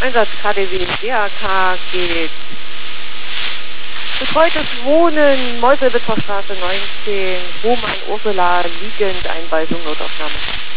Einsatz KDW DAK geht. Betreutes Wohnen, Meuselwitzer Straße 19, Roman Ursula, liegend, Einweisung, Notaufnahme.